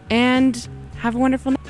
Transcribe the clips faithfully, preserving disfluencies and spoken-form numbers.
and have a wonderful night.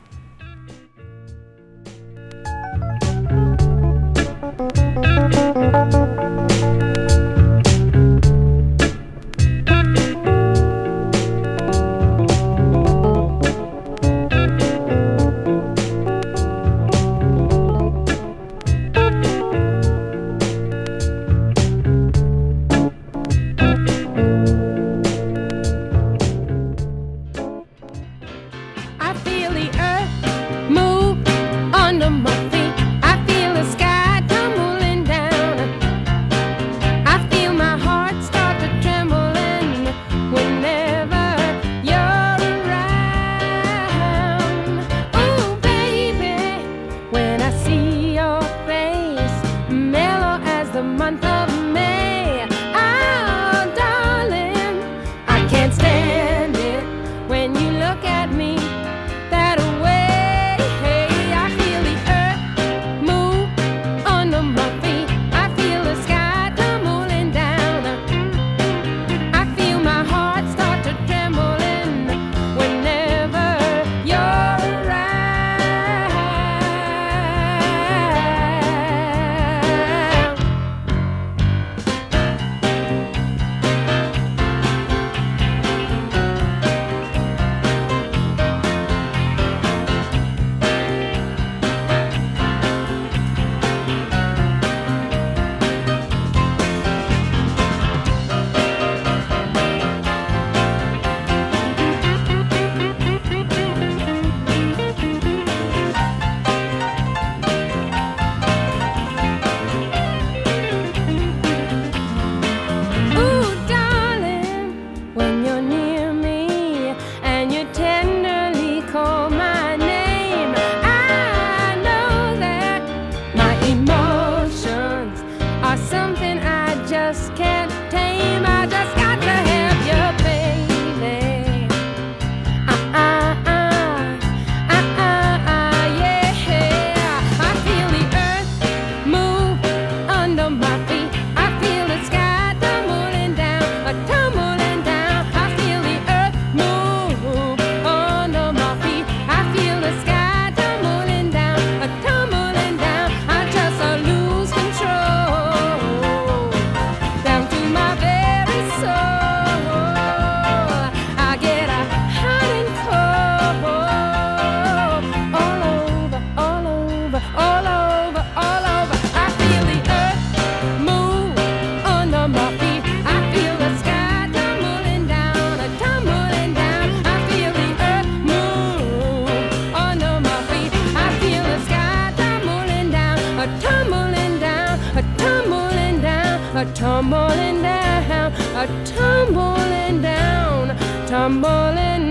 Tumbling down, a tumbling down, tumbling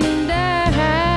down.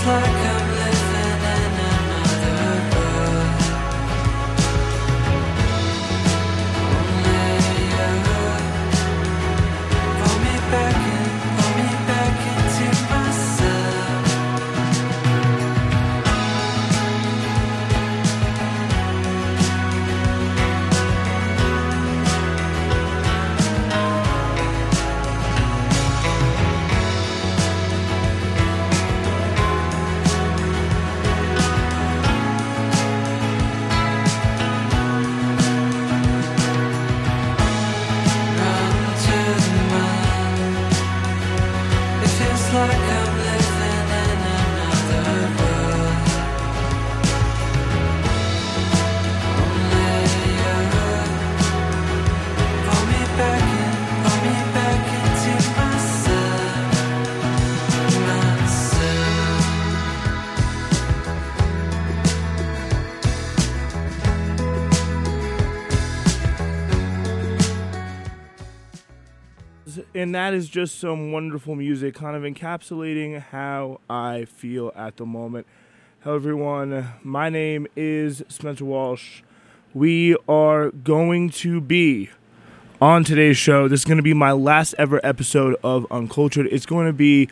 And that is just some wonderful music, kind of encapsulating how I feel at the moment. Hello, everyone. My name is Spencer Walsh. We are going to be on today's show. This is going to be my last ever episode of Uncultured. It's going to be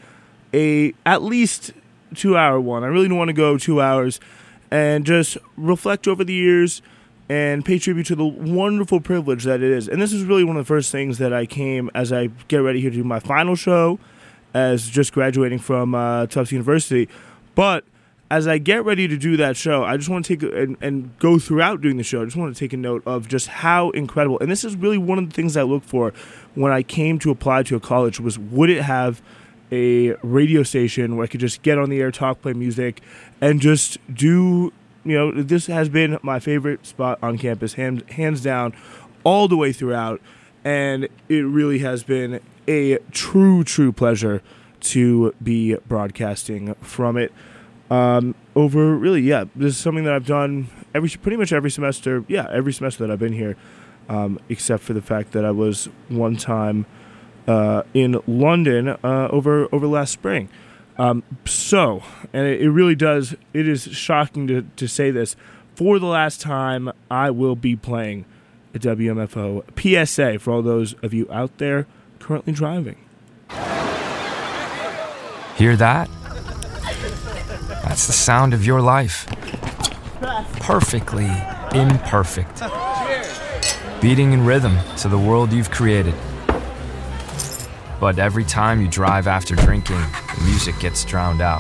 a at least two-hour one. I really don't want to go two hours and just reflect over the years and pay tribute to the wonderful privilege that it is. And this is really one of the first things that I came as I get ready here to do my final show as just graduating from uh, Tufts University. But as I get ready to do that show, I just want to take and, and go throughout doing the show. I just want to take a note of just how incredible. And this is really one of the things I looked for when I came to apply to a college was, would it have a radio station where I could just get on the air, talk, play music, and just do... You know, this has been my favorite spot on campus, hands, hands down, all the way throughout. And it really has been a true, true pleasure to be broadcasting from it. Um, over, really, yeah, this is something that I've done every pretty much every semester. Yeah, every semester that I've been here, um, except for the fact that I was one time uh, in London uh, over over last spring. Um, so, and it, it really does, it is shocking to, to say this, for the last time, I will be playing a W M F O P S A for all those of you out there currently driving. Hear that? That's the sound of your life. Perfectly imperfect. Beating in rhythm to the world you've created. But every time you drive after drinking, the music gets drowned out.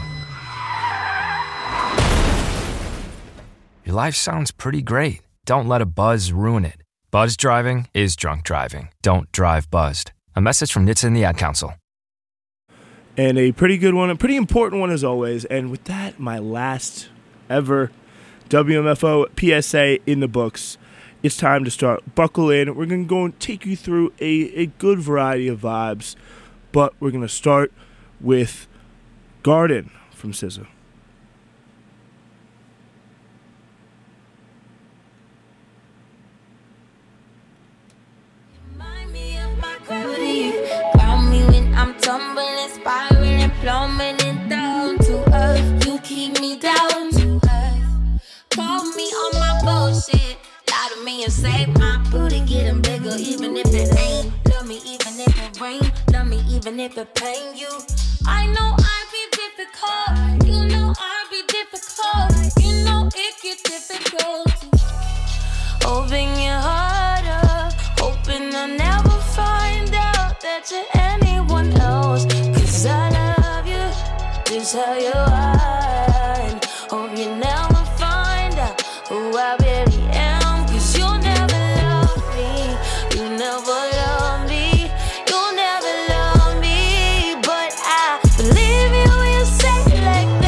Your life sounds pretty great. Don't let a buzz ruin it. Buzz driving is drunk driving. Don't drive buzzed. A message from N H T S A and the Ad Council. And a pretty good one, a pretty important one as always. And with that, my last ever W M F O P S A in the books. It's time to start. Buckle in. We're going to go and take you through a, a good variety of vibes. But we're going to start with Garden from S Z A. Remind me of my gravity. Ground me when I'm tumbling, spiraling, plummeting down to earth. You keep me down to earth. Call me on my bullshit. Lie to me and say my booty getting bigger, even if it ain't. Love me even if it rain. Love me even if it pain you. I know I be difficult. You know I be difficult. You know it get difficult. Open your heart up. Hoping I'll never find out that you're anyone else. Cause I love you just how you are. And hope you never find out who I really am. Cause you'll never love me. You never love me. You'll never love me. But I believe you when you say it like that.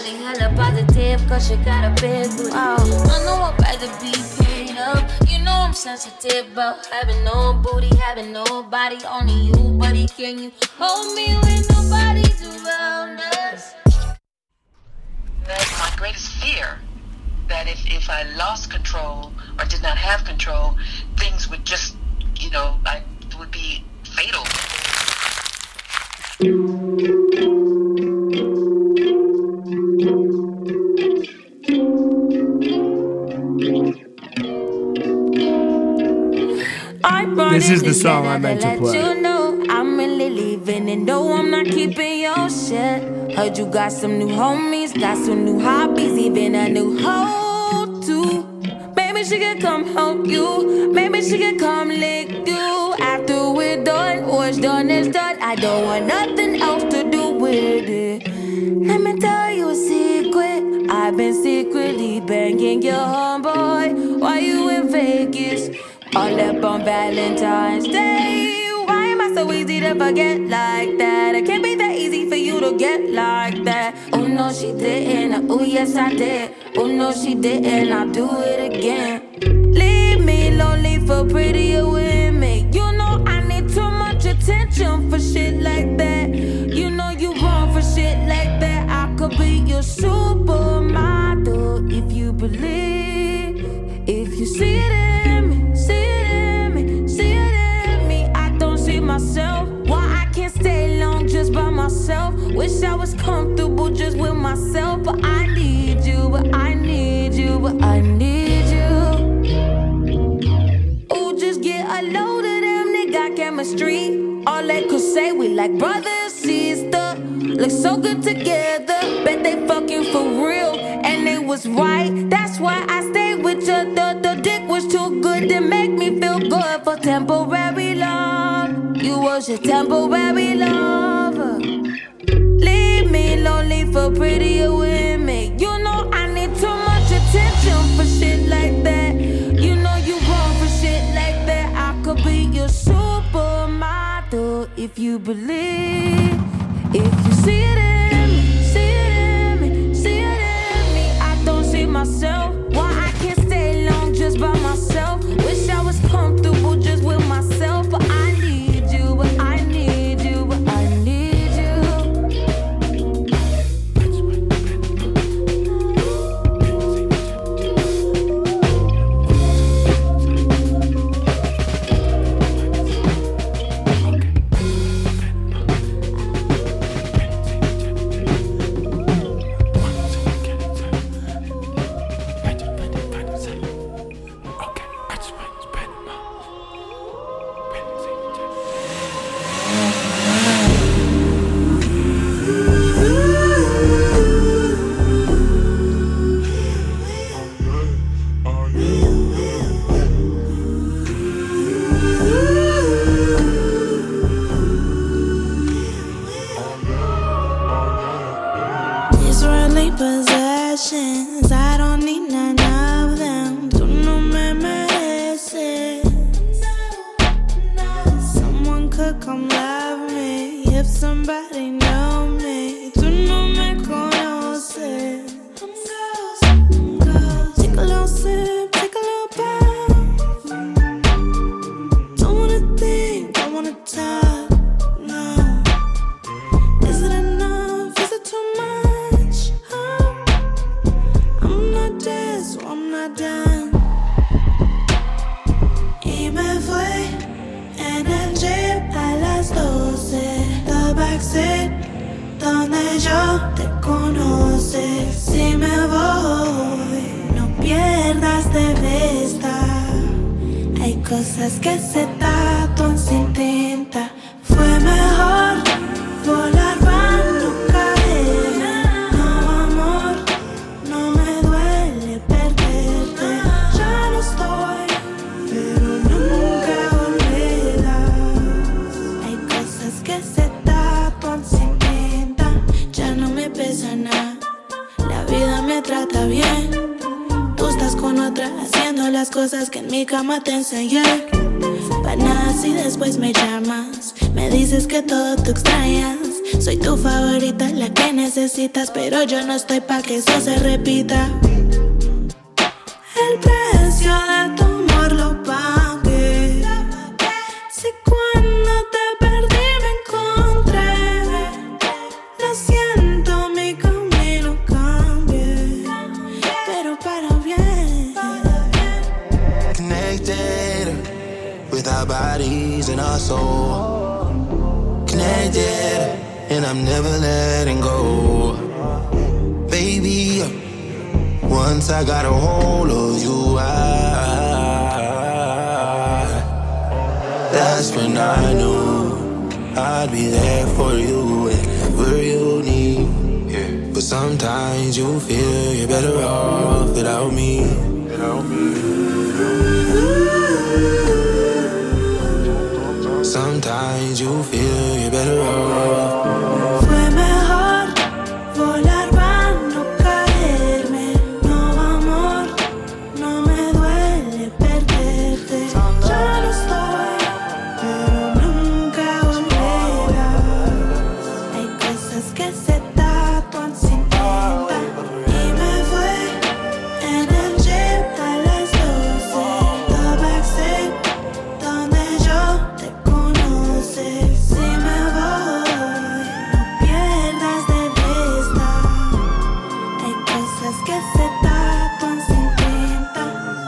Probably hella positive, cause she got a big booty. Oh, I know I'd rather be paid up. You know I'm sensitive about having no booty, having nobody, only you, buddy. Can you hold me when nobody's around us? That's my greatest fear. That if, if I lost control or did not have control, things would just, you know, I would be fatal. This is the song I meant to play. You know I'm really leaving, and no, I'm not keeping your shit. Heard you got some new homies, got some new hobbies, even a new hoe too. Maybe she can come help you, maybe she can come lick you. After we're done, what's done is done. I don't want nothing else to do with it. Let me tell you a secret. I've been secretly banging your homeboy while you in Vegas. All up on Valentine's Day. Why am I so easy to forget like that? It can't be that easy for you to get like that. Oh no, she didn't. Oh yes, I did. Oh no, she didn't. I'll do it again. Leave me lonely for prettier women. You know I need too much attention for shit like that. You know you wrong for shit like that. I could be your supermodel if you believe. If you see it in me. Myself, why I can't stay long just by myself. Wish I was comfortable just with myself, but I need you, but I need you, but I need you. Ooh, just get a load of them, they got chemistry. All they could say, we like brother and sister. Look so good together, bet they fucking for real. And it was right, that's why I stayed with you. The, the dick was too good to make me feel good for temporary love. You was your temporary lover. Leave me lonely for prettier women. You know I need too much attention for shit like that. You know you wrong for shit like that. I could be your supermodel if you believe. If you see it in me, see it in me, see it in me. I don't see myself. Why I can't stay long just by myself. Wish I was comfortable just with myself, but I need you, but I need you, but I need you. Possessions, I don't need none of them. Tú no me mereces. Someone could come love me if somebody know me. Tú no me conoces. Take a little sip, take a little puff. Don't wanna think, don't wanna talk. No. Is it enough? Is it too much? So I'm not done. Y me fui en el jeep a las doce. The backseat donde yo te conoce. Si me voy, no pierdas de vista. Hay cosas que se tatúan sin tinta. Fue mejor volar para no caer. No, amor, no me duele perderte. Ya no estoy, pero nunca olvidas. Hay cosas que se tatúan sin tinta. Ya no me pesa nada. La vida me trata bien. Tú estás con otra haciendo las cosas que en mi cama te enseñé. Pa' nada si después me llamas. Me dices que todo tú extrañas. Soy tu favorita, la que necesitas, pero yo no estoy pa' que eso se repita. El precio de tu amor lo pagué. Si cuando te perdí me encontré, lo siento, mi camino cambié, pero para bien. Connected with our bodies and our soul. Connected, and I'm never letting go. Baby, once I got a hold of you, I, that's when I knew I'd be there for you whenever you need. Yeah. But sometimes you feel you're better off without me. Without me. Sometimes you feel you're better off. Fue mejor volar para no caerme. No, amor, no me duele perderte. Ya lo estoy, pero nunca volverás. Hay cosas que se tatúan sin tinta. Y me fue en el jeep a las doce. The backseat, donde yo te conocí. Si me voy, no pierdas de vista. Hay cosas que se tatúan sin tinta.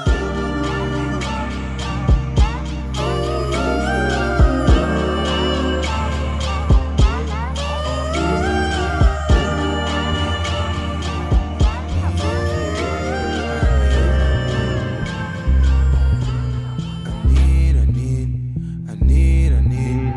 I need, I need, I need, I need.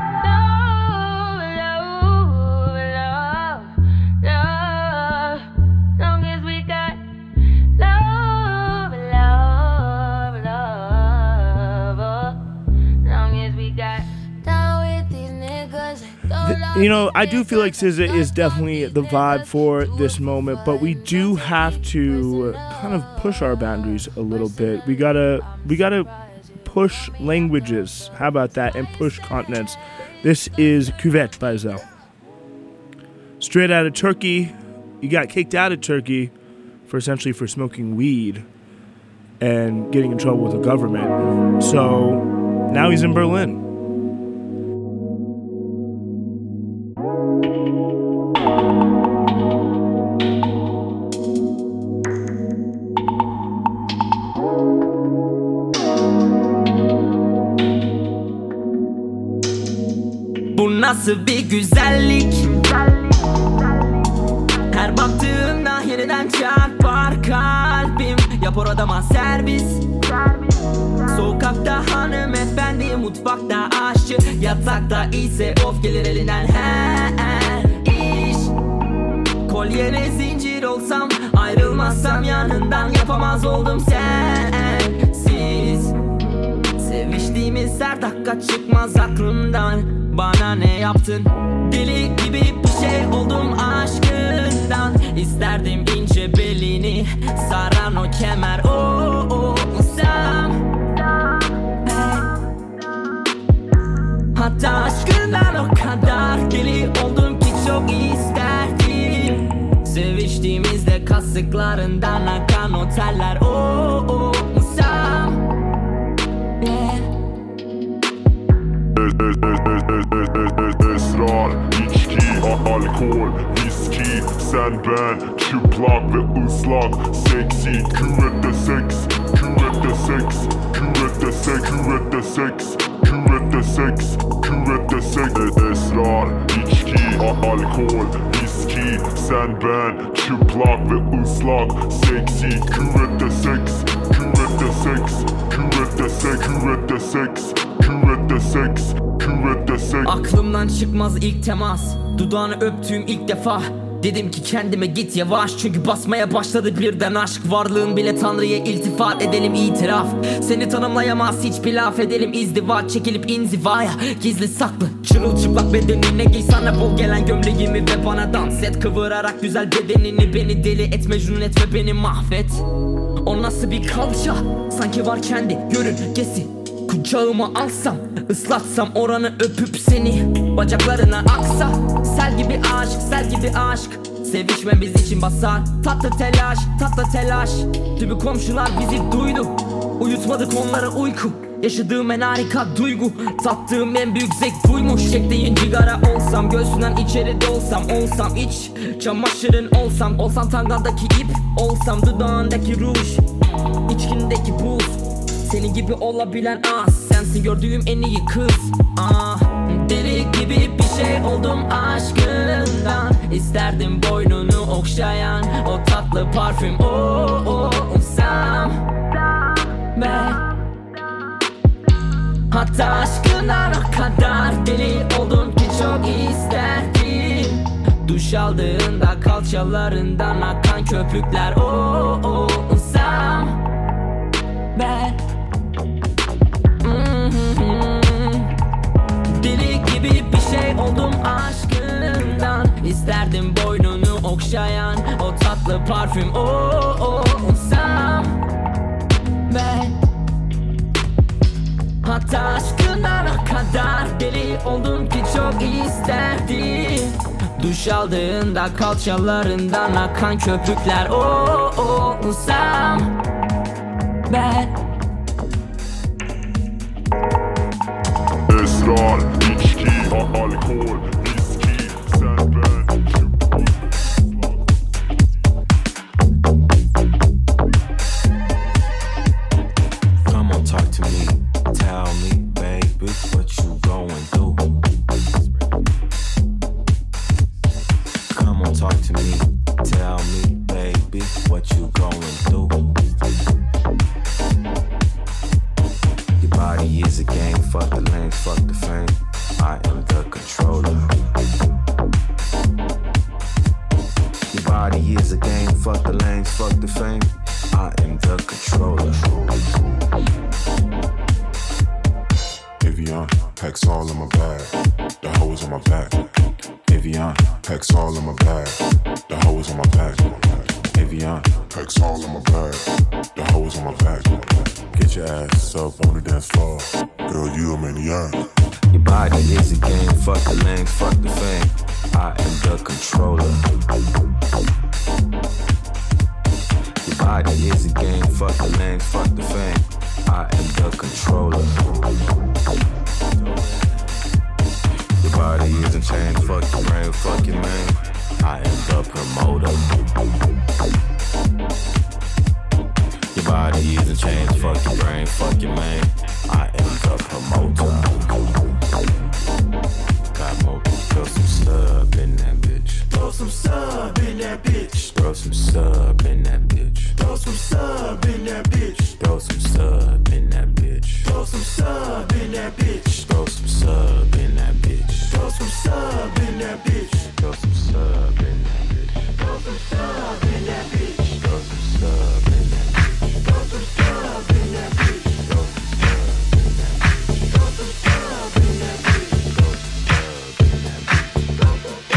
Love, love, love. Long as we got love, love, love. Long as we got down with these niggas. You know, I do feel like S Z A is definitely the vibe for this moment, but we do have to kind of push our boundaries a little bit. We gotta, we gotta push languages. How about that? And push continents. This is Cuvette by Zell. Straight out of Turkey. He got kicked out of Turkey for essentially for smoking weed and getting in trouble with the government. So now he's in Berlin. Bu nasıl bir güzellik? Her baktığımda yeniden çarpar kalbim. Yapar odama servis. Sokakta hanımefendi, mutfakta aşçı, yatakta ise of gelir elinden her iş. Kolyene zincir olsam, ayrılmazsam yanından, yapamaz oldum sensiz. Seviştiğimiz her dakika çıkmaz aklımdan. Bana ne yaptın? Deli gibi bir şey oldum aşkından. İsterdim ince belini saran o kemer. Oh, oh, olsam. Hatta aşkından o kadar deli oldum ki çok isterdim. Seviştiğimizde kasıklarından akan o teller. Oh, oh, olsam. Yeah. Esrar, içki, alkol, viski, sen ben, çıplak ve ıslak, seksi, küvette seks, küvette seks, küvette seks, küvette seks, küvette seks, küvette seks. Esrar, içki, alkol, viski, sen ben, çıplak ve ıslak, seksi, küvette seks, küvette seks, küvette seks, küvette seks, küvette seks. Aklımdan çıkmaz ilk temas, dudağını öptüğüm ilk defa. Dedim ki kendime git yavaş, çünkü basmaya başladı birden aşk. Varlığın bile Tanrı'ya iltifat edelim itiraf. Seni tanımlayamaz hiçbir laf, edelim izdivaç, çekilip inzivaya. Gizli saklı çırılçıplak bedenine giy sana bol gelen gömleğimi ve bana dans et. Kıvırarak güzel bedenini beni deli et, mecnun et ve beni mahvet. O nasıl bir kalça, sanki var kendi yörüngesi. kucağıma alsam, ıslatsam oranı öpüp seni, bacaklarına aksa. Sel gibi aşk, sel gibi aşk, sevişmemiz için basar tatlı telaş, tatlı telaş. Tüm komşular bizi duydu, uyutmadık onlara uyku. Yaşadığım en harika duygu, tattığım en büyük zevk buymuş. Çektiğin cigara olsam, göğsünden içeri dolsam, olsam iç çamaşırın olsam, olsam tangandaki ip, olsam dudağındaki ruj, içkindeki buz. Senin gibi olabilen az, sensin gördüğüm en iyi kız. Ah, deli gibi bir şey oldum aşkından. İsterdim boynunu okşayan o tatlı parfüm. Oh, oh, olsam ben. Hatta aşkına o kadar deli oldum ki çok isterdim. Duş aldığında kalçalarından akan köpükler. Oh, oh, olsam ben. Mm-hmm. Deli gibi bir şey oldum aşkından. İsterdim boynunu okşayan o tatlı parfüm. Oh, oh, olsam ben. Hatta aşkından o kadar deli oldum ki çok isterdim. Duş aldığında kalçalarından akan köpükler. Oh, oh, olsam ben. Esrar, içki, alkol, viski, sen ben, Come on, talk to me. Tell me, baby, what you going through. Come on, talk to me. Tell me, baby, what you going through. Your body is a game, fuck the lane, fuck the fame. I am the controller. Your body is a game, fuck the lanes, fuck the fame. I am the controller. Evian, packs all in my bag, the hoes on my back. Evian, packs all in my bag, the hoes on my back. Evian, packs all in my bag, the hoes on my back. Get your ass up on the dance floor, girl, you a maniac. Your body is a game, fuck the lanes, fuck the fame. I am the controller. Your body is a game, fuck the lanes, fuck the fame. I am the controller. Your body is a chain, fuck your brain, fuck your man. I am the promoter. Your body is a chain, fuck your brain, fuck your man. I am the promoter. Got more, throw some sub in that bitch. Throw some sub in that bitch. Throw some sub in that bitch. Throw some sub in that bitch. Throw some sub in that bitch. Throw some sub in that bitch. Throw some sub in that bitch. Throw some sub in that bitch. Throw some sub in that bitch. Throw some sub in that bitch. Throw some sub in that bitch. Throw some sub in that bitch. Throw some sub in that bitch. Throw some sub in that bitch. Throw some sub in that bitch. Throw some sub.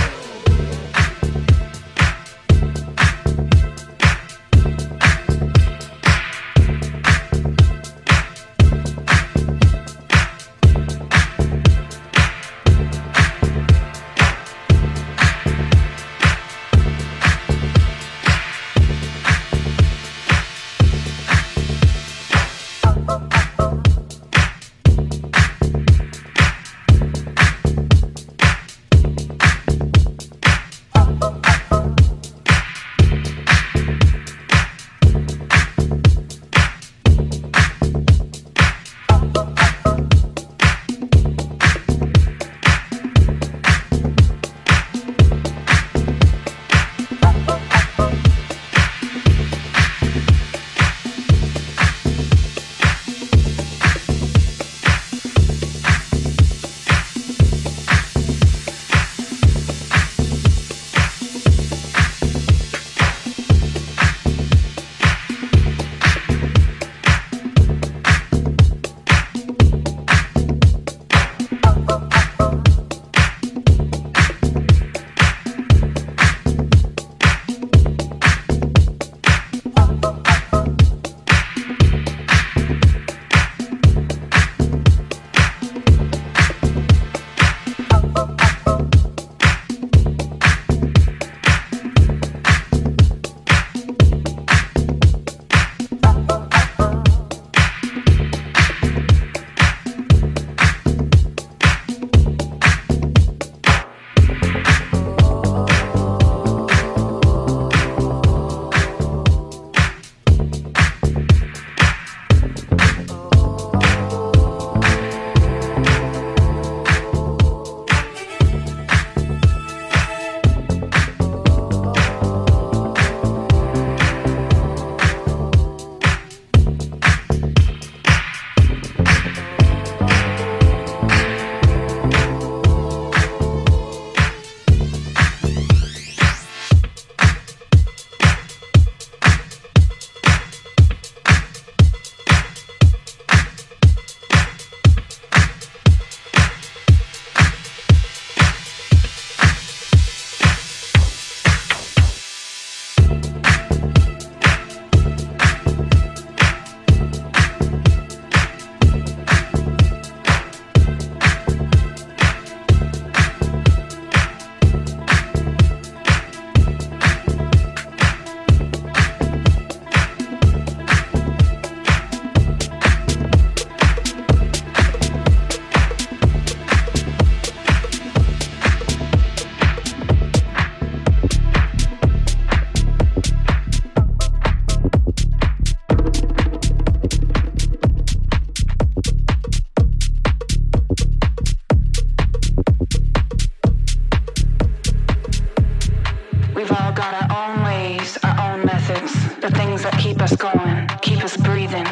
got our own ways, our own methods, the things that keep us going, keep us breathing.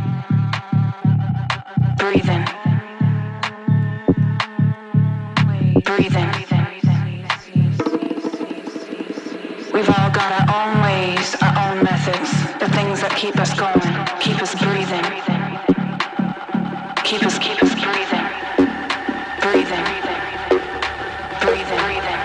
Breathing. Breathing. We've all got our own ways, our own methods, the things that keep us going, keep us breathing. Keep us, keep us breathing. Breathing. Breathing. Breathing.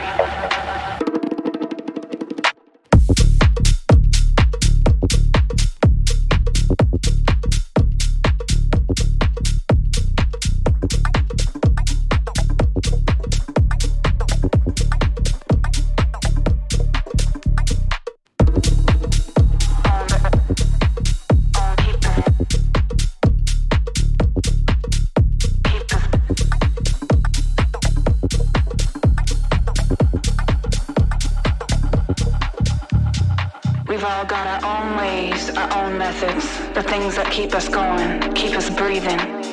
We've all got our own ways, our own methods, the things that keep us going, keep us breathing.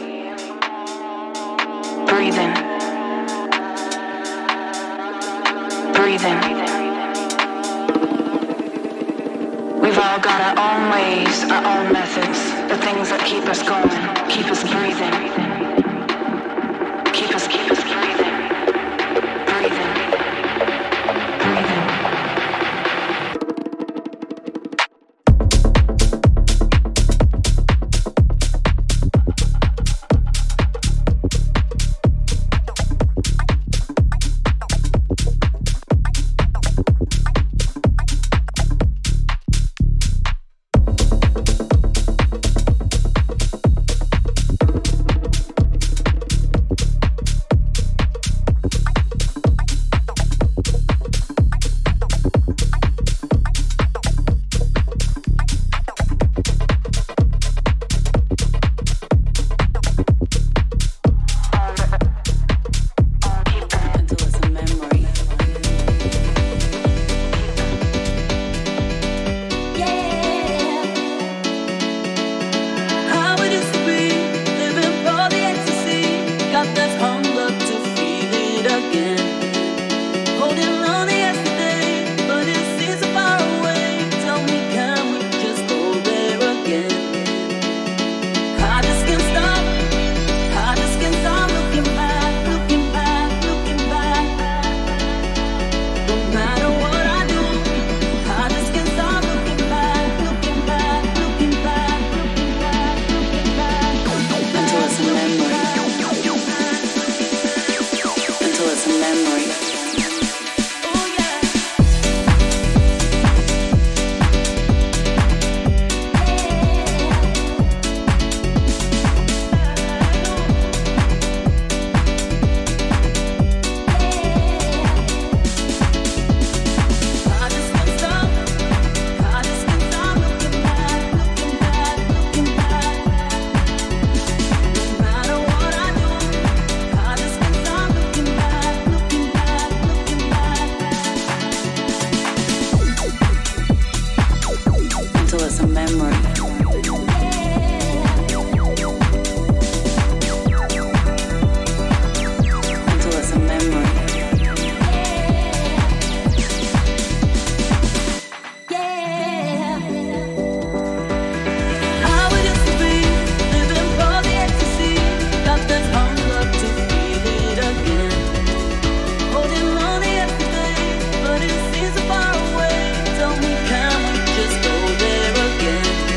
Breathing. Breathing. We've all got our own ways, our own methods, the things that keep us going, keep us breathing. Keep us, keep us breathing. Breathing. Breathing. But it seems so far away. Tell me, can we just go there again?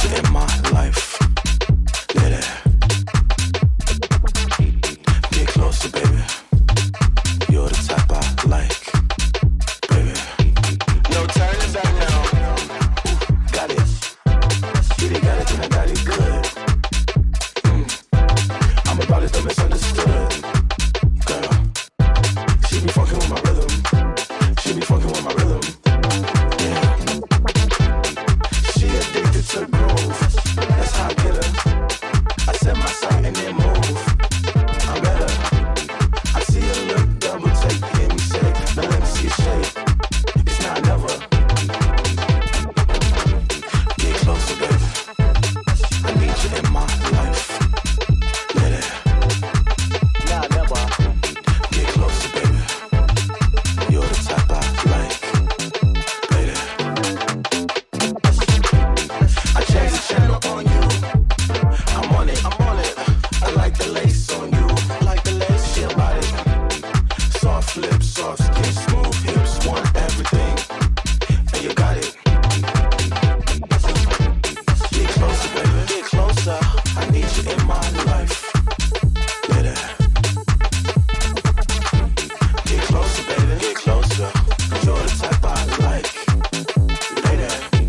you in my life. Yeah, get closer, baby. You're the type I like, baby. No turning back now. Got it. She done got it, then I got it good. Mm. I'm about it, though misunderstood. Girl, she be fucking with my rhythm. She be fucking with my rhythm. Yeah. She addicted to the groove. That's how I get her. I set my sight and then move. I'm better. I see her look double take, hear me say, now let me see a shake. It's not never. Get closer, baby. I need you in my life. Yeah. Nah, never. Get closer, baby. You're the type I like, baby. I changed the channel on you. I'm on it, I'm on it. I like the lace on you. I like the lace, she about it. Soft lips, soft skin, smooth hips, want everything. And you got it. Get closer, baby. Get closer. I need you in my life. Baby. Get closer, baby. Get closer. You're the type I like. Baby.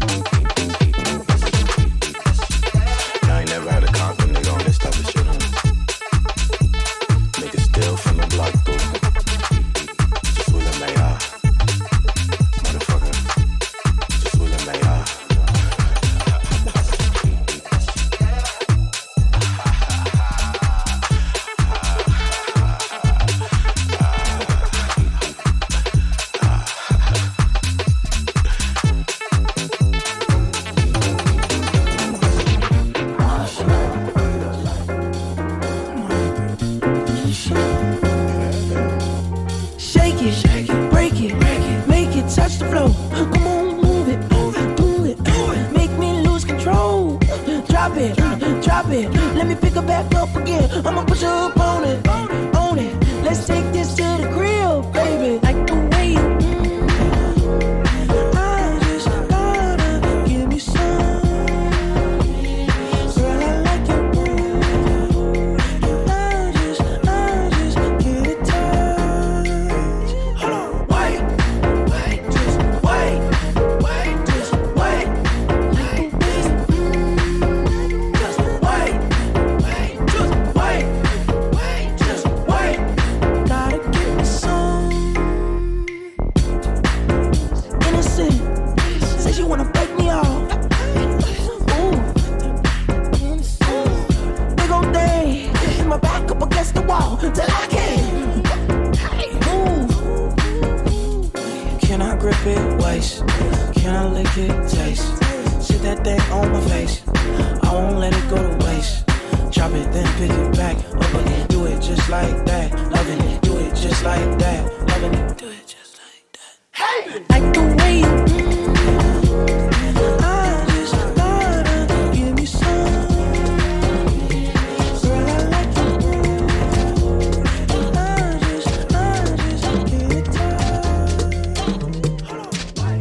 I ain't never had a confident nigga on this type of shit, huh? Niggas still from the block, though. Just with a mayor. Motherfucker. Just with a mayor. Shake it, shake it, break it, break it, make it touch the floor. Come on, move it, move it, do it, do it. Make me lose control. Drop it, drop it. Let me pick her back up again. I'ma put you up on it, on it. Let's take this to the grill, baby. Like the way you. I just gotta give me some. Girl, I like your move. I just, I just get it touched. Hold on, wait, wait, just wait, wait, just wait. Like the way you. Just wait, wait, just wait, wait, just wait. Gotta give me some. Innocent, says you wanna break me off. Ooh. Big old day, hit my back up against the wall till I can move. Can I grip it, waist? Can I lick it, taste? Sit that thing on my face. I won't let it go to waste. Drop it, then pick it back up again. Do it just like that, loving it. Do it just like that, loving it. Do it just like that. Hey, like the way you. I just gotta give me some. Girl, I like your move. I just, I just get it touched. Hold on,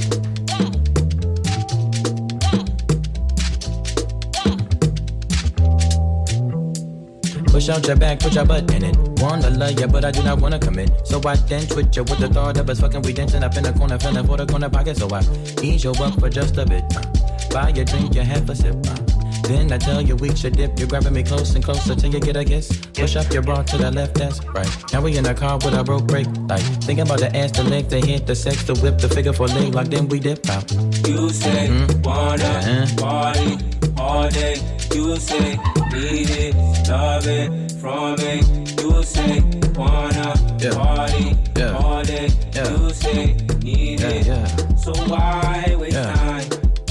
wait. Push out your back, put your butt in it. Wanna love ya, but I do not wanna commit. So I then twitch ya with the thought of us fucking. We dancing up in the corner, feeling for the corner pocket. So I ease you up for just a bit. Uh, buy your drink, you have a sip. Uh, then I tell you we should dip. You're grabbing me close and closer till you get a kiss. Push up your bra to the left, that's right. Now we in the car with a broke brake light. Thinking about the ass, the leg, the hit, the sex, the whip, the figure for leg. Like then we dip out. You say Mhm. wanna Uh-huh. party all day. You say need it, love it from me. You say wanna Yeah. party Yeah. all day. Yeah. You say need Yeah, it. yeah. So why waste Yeah. time?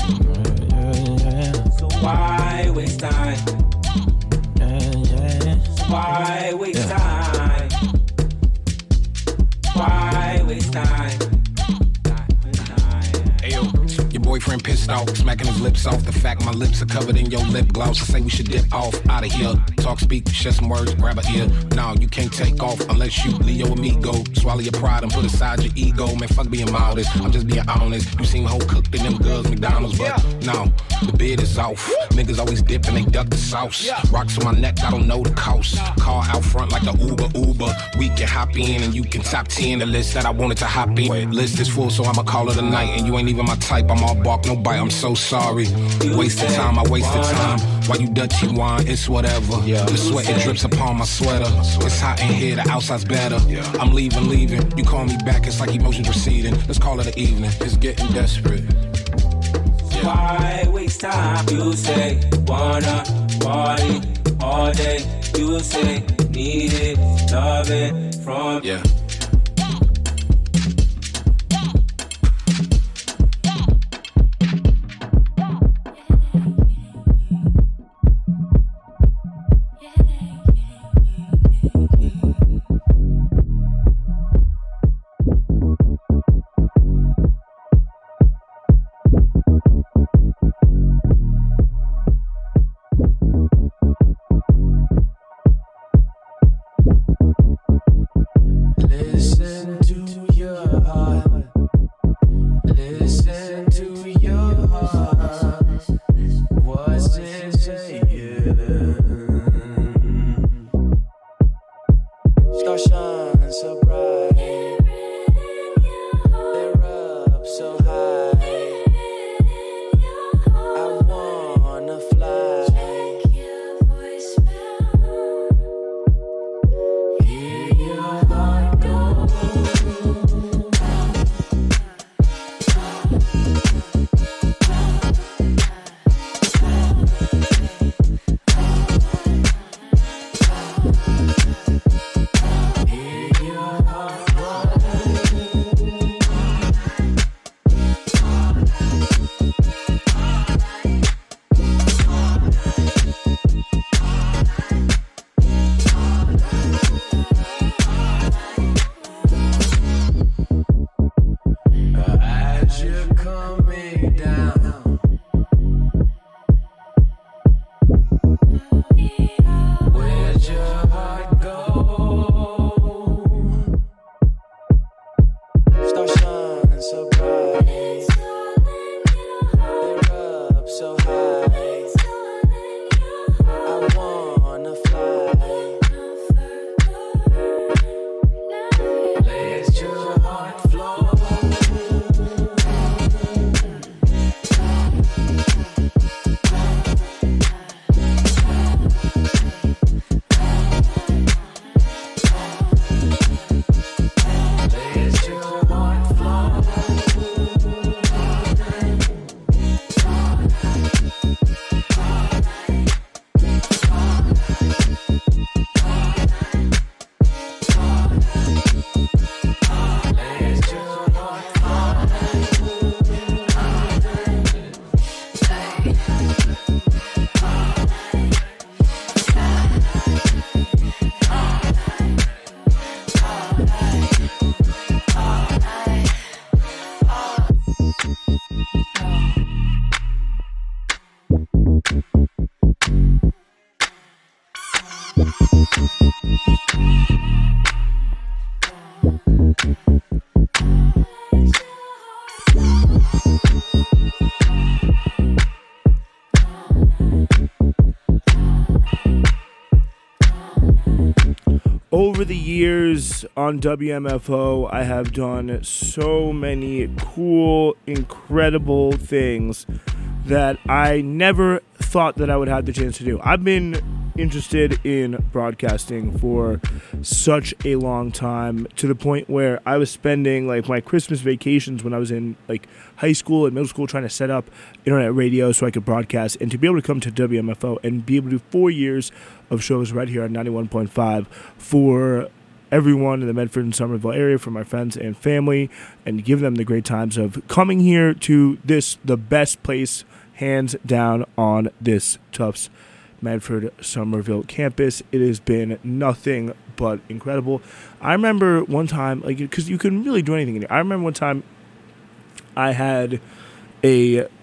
So why waste time? Why waste Yeah. time? Why waste time? Ayo, your boyfriend pissing stalk, smacking his lips off. The fact my lips are covered in your lip gloss. I say we should dip off, out of here. Talk, speak, share some words, grab a ear. No, you can't take off unless you Leo and me go. Swallow your pride and put aside your ego. Man, fuck being modest, I'm just being honest. You seem whole cooked in them girls McDonald's, but no, the bid is off. Niggas always dip and they duck the sauce. Rocks on my neck, I don't know the cost. Car out front like the Uber Uber. We can hop in and you can top ten the list that I wanted to hop in. List is full, so I'ma call it a night. And you ain't even my type, I'm all bark, no bite. I'm so sorry. Wasted time, I wasted time. While you Dutchy wine, it's whatever. The sweat, it drips upon my sweater. It's hot in here, the outside's better. I'm leaving, leaving. You call me back, it's like emotions receding. Let's call it an evening. It's getting desperate. Why waste time? You say wanna party all day. You say need it, love it from yeah. Over the years on W M F O, I have done so many cool, incredible things that I never thought that I would have the chance to do. I've been interested in broadcasting for such a long time, to the point where I was spending like my Christmas vacations when I was in like high school and middle school trying to set up internet radio so I could broadcast, and to be able to come to W M F O and be able to do four years of shows right here on ninety-one point five for everyone in the Medford and Somerville area, for my friends and family, and give them the great times of coming here to this, the best place hands down on this Tufts Medford Somerville campus. It has been nothing but incredible. I remember one time, like, because you couldn't really do anything in here. I remember one time I had a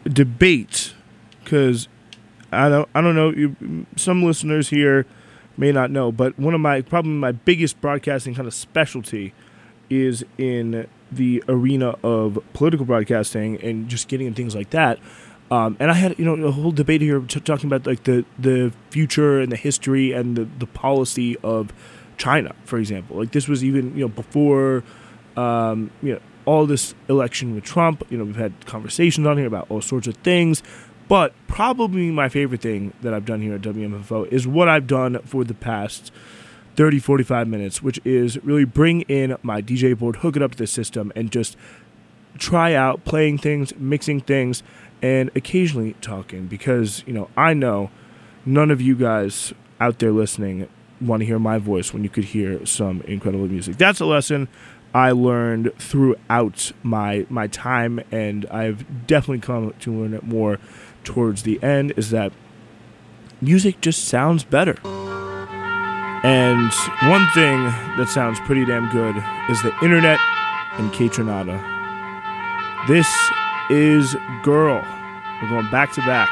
debate, because I don't I don't know, you, some listeners here may not know, but one of my probably my biggest broadcasting kind of specialty is in the arena of political broadcasting and just getting and things like that. Um, and I had, you know, a whole debate here t- talking about like the, the future and the history and the, the policy of China, for example. Like this was even, you know, before, um, you know, all this election with Trump. You know, we've had conversations on here about all sorts of things. But probably my favorite thing that I've done here at W M F O is what I've done for the past thirty, forty-five minutes, which is really bring in my D J board, hook it up to the system, and just try out playing things, mixing things, and occasionally talking, because, you know, I know none of you guys out there listening want to hear my voice when you could hear some incredible music. That's a lesson I learned throughout my my time, and I've definitely come to learn it more towards the end, is that music just sounds better. And one thing that sounds pretty damn good is the internet and Kaytranada. This is Girl. We're going back to back.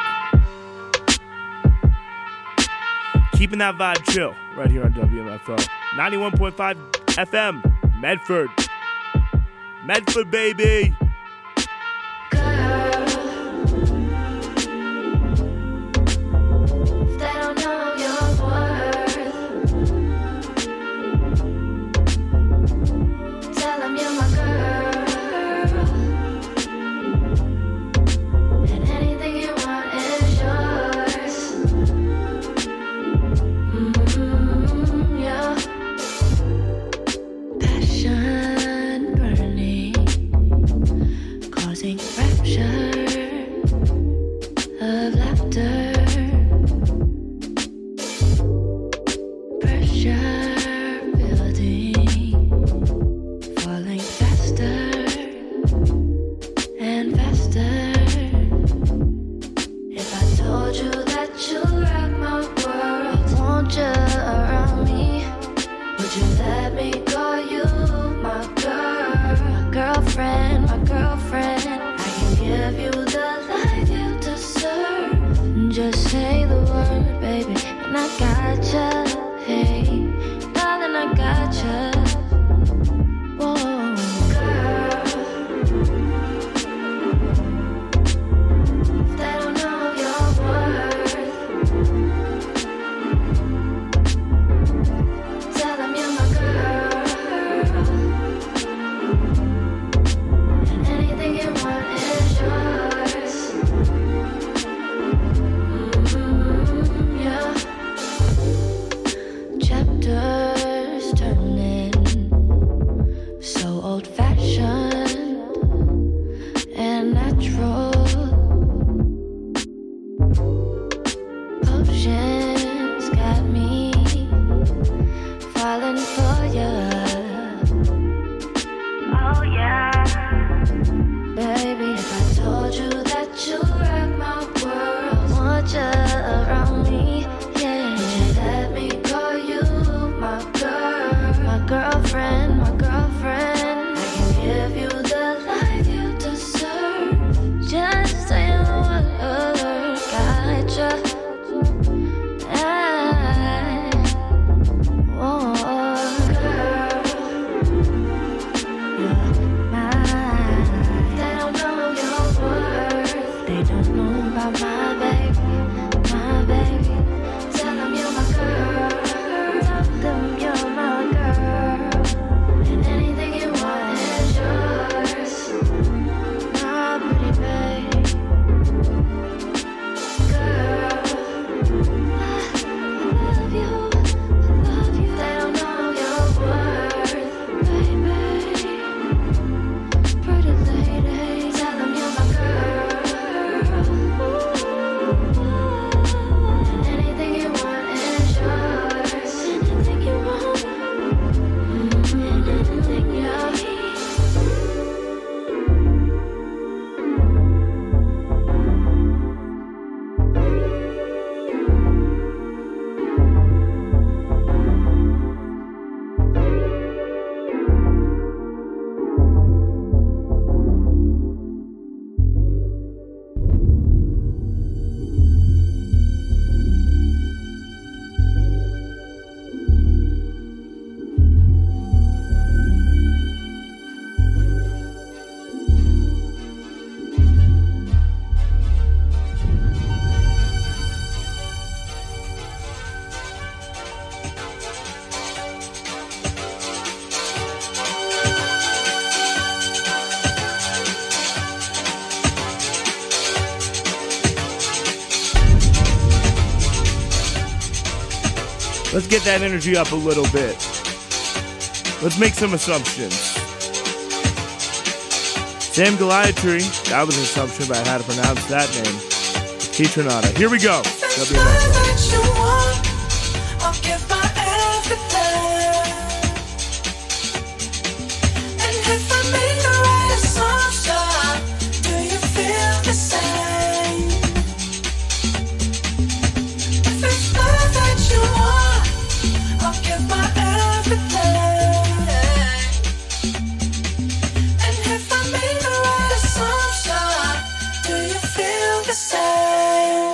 Keeping that vibe chill right here on W M F O. ninety-one point five F M, Medford. Medford, baby. Mm-hmm. Let's get that energy up a little bit. Let's make some assumptions. Sam Goliatry, that was an assumption, but I had to pronounce that name. Keytronada. Here we go. W M X O. I'll give my everything. And if I make the right assumption, do you feel the same? If it's love that you want, I'll give my everything. And if I make the right assumption, do you feel the same?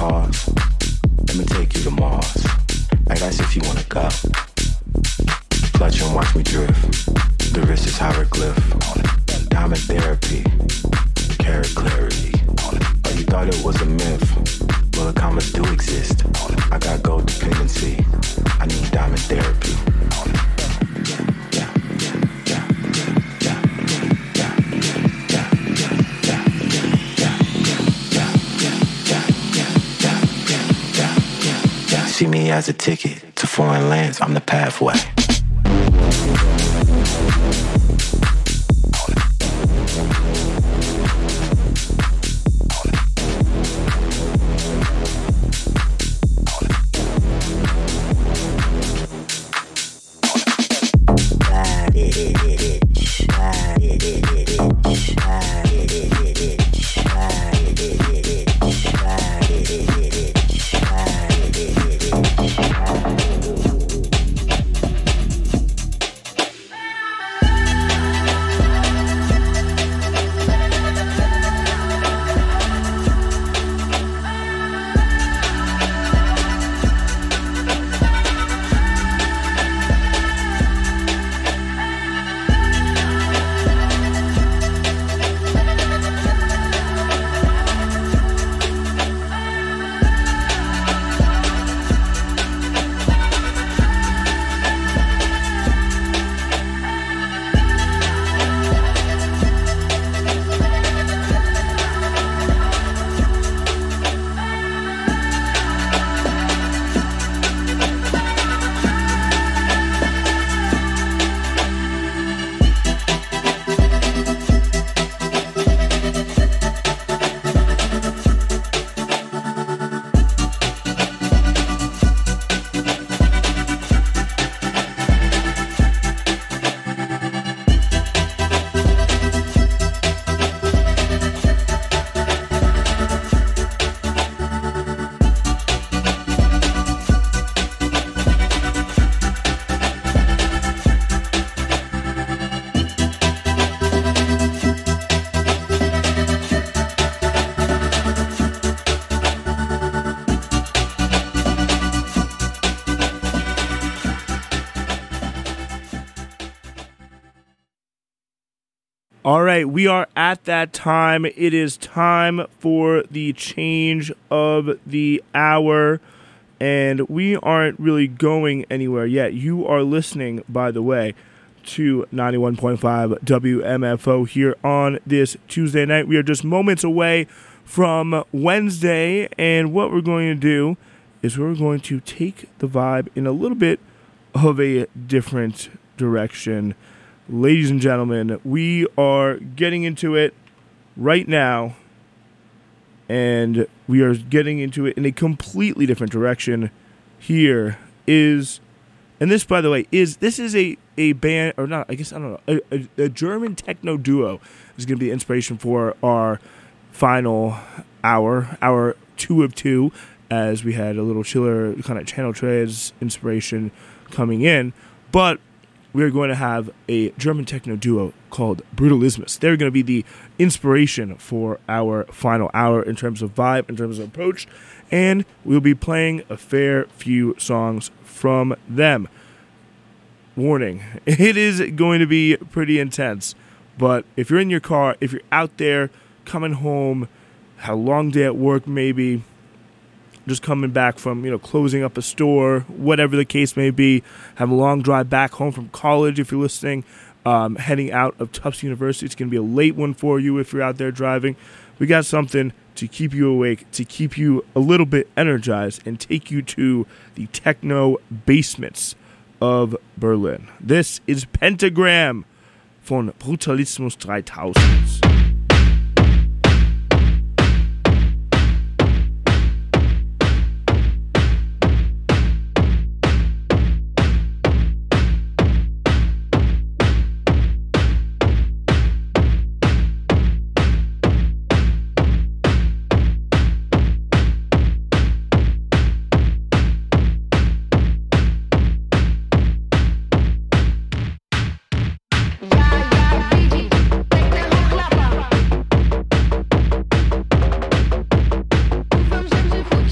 Like that's if you wanna go. clutch and watch me drift. The wrist is hieroglyph. Diamond therapy. Carrot clarity. Oh, you thought it was a myth? Well, the commas do exist. I got gold dependency. I need diamond therapy. See me as a ticket to foreign lands. I'm the pathway. All right, we are at that time. It is time for the change of the hour, and we aren't really going anywhere yet. You are listening, by the way, to ninety-one point five W M F O here on this Tuesday night. We are just moments away from Wednesday, and what we're going to do is we're going to take the vibe in a little bit of a different direction. Ladies and gentlemen, we are getting into it right now, and we are getting into it in a completely different direction. Here is, and this, by the way, is this is a, a band, or not, I guess, I don't know, a, a, a German techno duo is going to be the inspiration for our final hour, hour two of two, as we had a little chiller kind of Channel Tres inspiration coming in, but we're going to have a German techno duo called Brutalismus. They're going to be the inspiration for our final hour in terms of vibe, in terms of approach, and we'll be playing a fair few songs from them. Warning, it is going to be pretty intense, but if you're in your car, if you're out there coming home, had a long day at work maybe, just coming back from, you know, closing up a store, whatever the case may be, have a long drive back home from college if you're listening, um, heading out of Tufts University. It's going to be a late one for you if you're out there driving. We got something to keep you awake, to keep you a little bit energized, and take you to the techno basements of Berlin. This is Pentagram von Brutalismus three thousand.